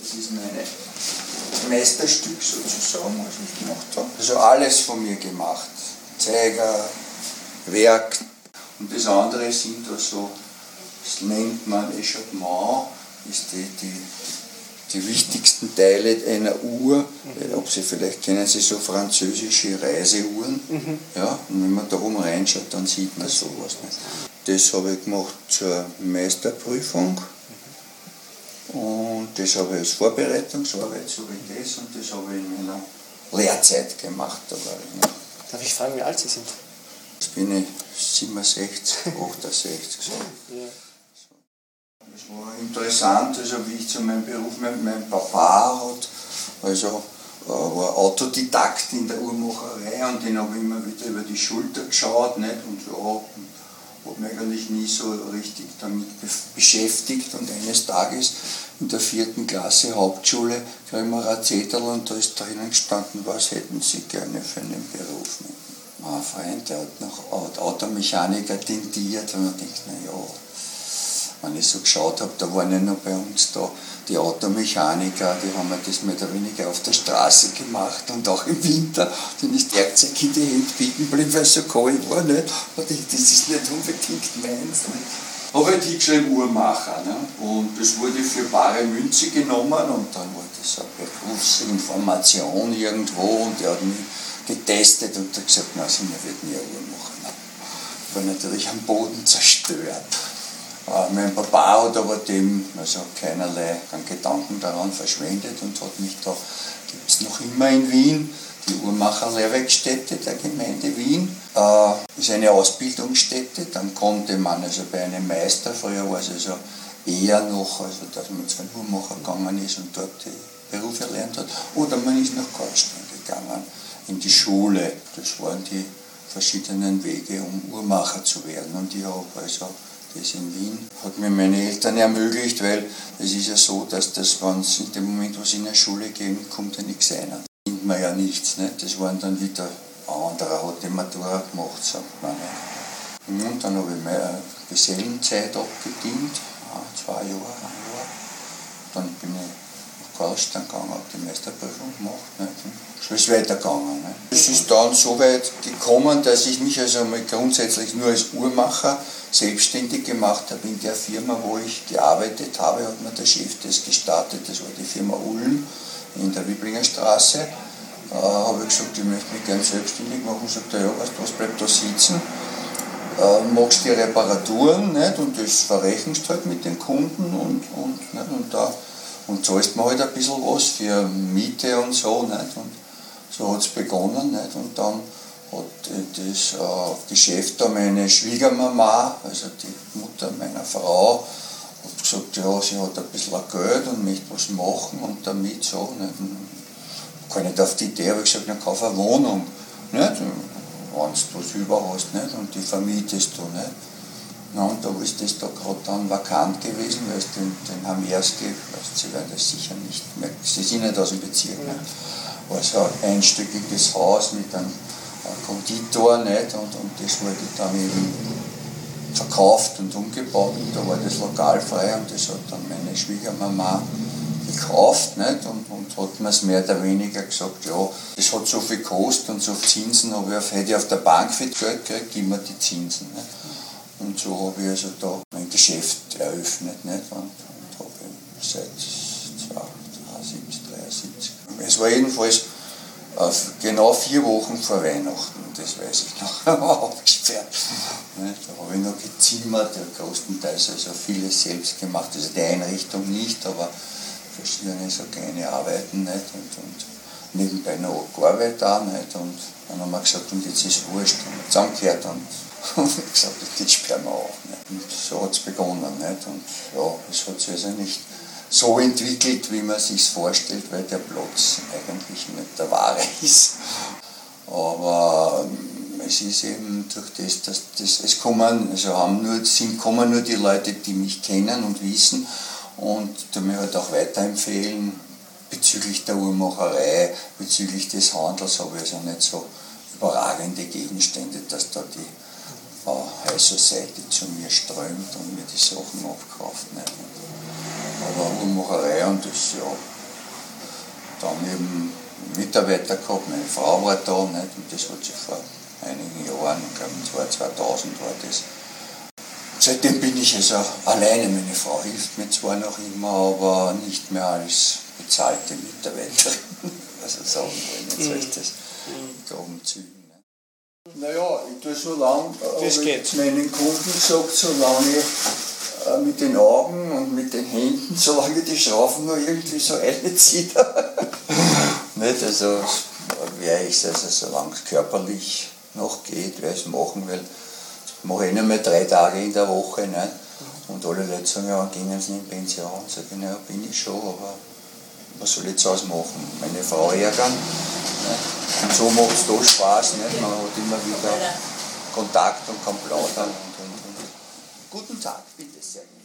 das ist mein Meisterstück sozusagen, was ich gemacht habe. Also alles von mir gemacht. Zeiger, Werk. Und das andere sind da so, das nennt man Echauffement, ist die wichtigsten Teile einer Uhr. Ob Sie vielleicht kennen Sie so französische Reiseuhren. Ja, und wenn man da oben reinschaut, dann sieht man sowas. Das habe ich gemacht zur Meisterprüfung. Und das habe ich als Vorbereitungsarbeit, so wie das, und das habe ich in meiner Lehrzeit gemacht. Darf ich fragen, wie alt Sie sind? Jetzt bin ich 67, 68. So. Ja. Es war interessant, also wie ich zu meinem Beruf, mein Papa war Autodidakt in der Uhrmacherei, und den habe ich immer wieder über die Schulter geschaut, nicht? Und ja, habe mich eigentlich nie so richtig damit beschäftigt, und eines Tages in der 4. Klasse Hauptschule kriegen wir ein Zettel, und da ist drinnen gestanden, was hätten Sie gerne für einen Beruf? Mein Freund, der hat nach Automechaniker tendiert, und man denkt, naja, wenn ich so geschaut habe, da waren ja noch bei uns da die Automechaniker, die haben das mehr oder weniger auf der Straße gemacht, und auch im Winter, denen ist der Werkzeug in die Hände bieten blieb, weil es so kalt war. Nicht? Und ich, das ist nicht unbedingt meins. Habe halt hingeschrieben Uhrmacher. Ne? Und das wurde für bare Münze genommen, und dann war das eine Berufsinformation irgendwo, und der hat mich getestet und hat gesagt, na, Sie wird nie eine Uhrmacher. Ne? Ich war natürlich am Boden zerstört. Mein Papa hat aber dem keinerlei Gedanken daran verschwendet und hat mich da, gibt es noch immer in Wien, die Uhrmacherlehrwerkstätte der Gemeinde Wien, ist eine Ausbildungsstätte. Dann konnte man bei einem Meister, früher war es eher noch, dass man zu einem Uhrmacher gegangen ist und dort die Berufe erlernt hat, oder man ist nach Karlstein gegangen, in die Schule. Das waren die verschiedenen Wege, um Uhrmacher zu werden, und ich habe das in Wien hat mir meine Eltern ermöglicht, weil es ist ja so, dass wenn es in dem Moment, wo sie in der Schule gehen, kommt ja nichts rein. Da findet man ja nichts. Nicht? Das waren dann wieder, ein anderer hat die Matura gemacht, sagt man. Nicht? Und dann habe ich meine Gesellenzeit abgedient, 2 Jahre, 1 Jahr. Dann bin ich nach Karlstein gegangen, habe die Meisterprüfung gemacht. Nicht? So ist es weitergegangen. Nicht? Es ist dann so weit gekommen, dass ich mich mal grundsätzlich nur als Uhrmacher selbstständig gemacht habe. In der Firma, wo ich gearbeitet habe, hat mir der Chef das gestartet. Das war die Firma Ulm in der Wiblinger Straße. Habe ich gesagt, ich möchte mich gerne selbstständig machen. Sagt er, ja, was bleibt da sitzen? Machst die Reparaturen, nicht? Und das verrechnest halt mit den Kunden und zahlst mir halt ein bisschen was für Miete und so. Nicht? Und so hat es begonnen. Nicht? Und dann hat das Geschäft da meine Schwiegermama, also die Mutter meiner Frau, hat gesagt, ja, sie hat ein bisschen Geld und möchte was machen, und damit so. Nicht? Ich kann nicht auf die Idee, habe ich gesagt, dann kauf eine Wohnung, nicht? Wenn du was über hast, nicht? Und die vermietest du. Nicht? Na, und da ist das da gerade dann vakant gewesen, weil es den Hamerski, Sie werden das sicher nicht mehr, Sie sind nicht aus dem Bezirk, nicht? War so ein einstöckiges Haus mit einem Konditor, nicht? Und das wurde dann eben verkauft und umgebaut, und da war das Lokal frei, und das hat dann meine Schwiegermama gekauft, nicht? Und hat mir es mehr oder weniger gesagt, ja, das hat so viel gekostet und so viel Zinsen, hätte ich auf der Bank für Geld gekriegt, immer die Zinsen. Nicht? Und so habe ich da mein Geschäft eröffnet, nicht? Und habe seit 73. Es war jedenfalls genau 4 Wochen vor Weihnachten, das weiß ich noch, aufgesperrt. Da habe ich noch gezimmert, größtenteils vieles selbst gemacht, also die Einrichtung nicht, aber verschiedene so kleine Arbeiten. Nicht? Und nebenbei noch gearbeitet auch. Nicht? Und dann haben wir gesagt, und jetzt ist es wurscht, und zusammengehört und gesagt, jetzt sperren wir auf. Nicht? Und so hat es begonnen. Nicht? Und ja, es hat sich also nicht so entwickelt, wie man es sich vorstellt, weil der Platz eigentlich nicht der wahre ist. Aber es ist eben durch das, dass es kommen nur die Leute, die mich kennen und wissen, und die mir halt auch weiterempfehlen bezüglich der Uhrmacherei, bezüglich des Handels, habe ich also nicht so überragende Gegenstände, dass da die High Society zu mir strömt und mir die Sachen abkauft. Nicht? Aber Uhrmacherei, und das, ja, dann eben Mitarbeiter gehabt, meine Frau war da, nicht? Und das hat sich vor einigen Jahren, ich glaube im Jahr 2000 war das. Seitdem bin ich also alleine, meine Frau hilft mir zwar noch immer, aber nicht mehr als bezahlte Mitarbeiterin, was ich sagen wollen, jetzt soll ich das da umzügen. Naja, ich tue so lange, ich meinen Kunden gesagt, solange ich mit den Augen und mit den Händen, solange die Schrauben nur irgendwie so einzieht. Nicht, also werde ich es, also solange es körperlich noch geht, werde ich es machen, weil ich mache eh nur mehr 3 Tage in der Woche. Nicht? Und alle Leute sagen, ja, wann gehen Sie in Pension? Sag ich, naja, bin ich schon, aber was soll ich jetzt ausmachen? Meine Frau ärgern. Nicht? Und so macht es da Spaß. Nicht? Man hat immer wieder Kontakt und kann plaudern. Guten Tag, bitte sehr.